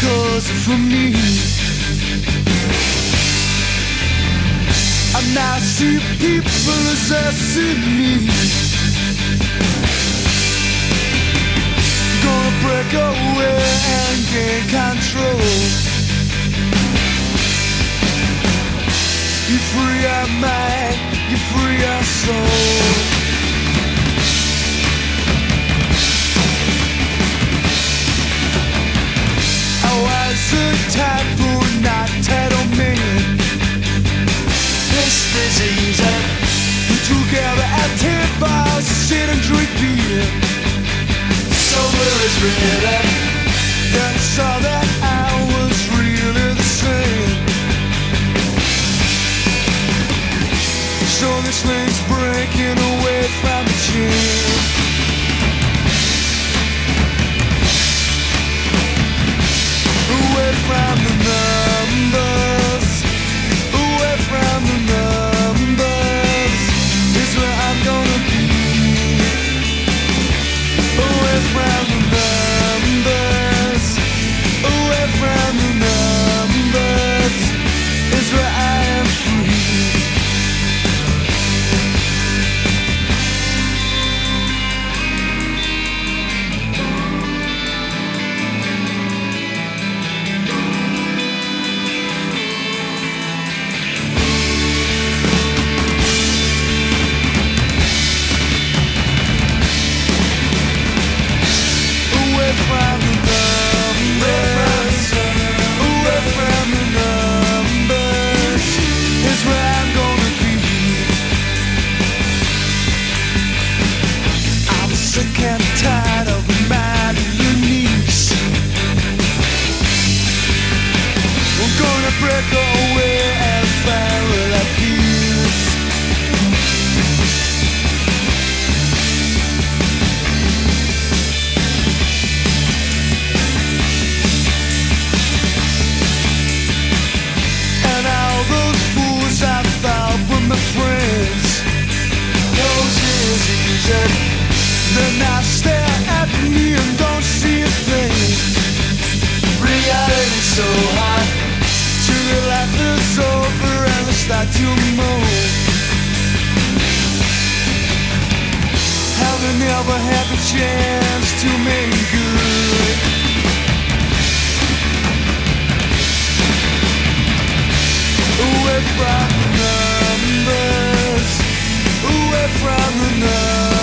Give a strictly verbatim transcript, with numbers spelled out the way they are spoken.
'cause for me I now see people as I see me. Gonna break away and gain control. You free our mind, you free our soul. I was a typo, not title man. This disease, we together at ten bars, sit and drink beer. Sober is really, then saw that I was really the same. So this link's breaking away from the chain. Away from the numbers, away from the numbers is where I'm gonna be. Away from the numbers, away from the numbers is where I am free. From the numbers, away from the numbers is where I'm gonna be. I'm sick and tired of reminding your knees. We're gonna break away and find where that feels. My friends, those is easy. Then I stare at me and don't see a thing. Reality's so hot, till your life is over and they start to moan. Having never had the chance to make good. Away from the numbers, away from the numbers.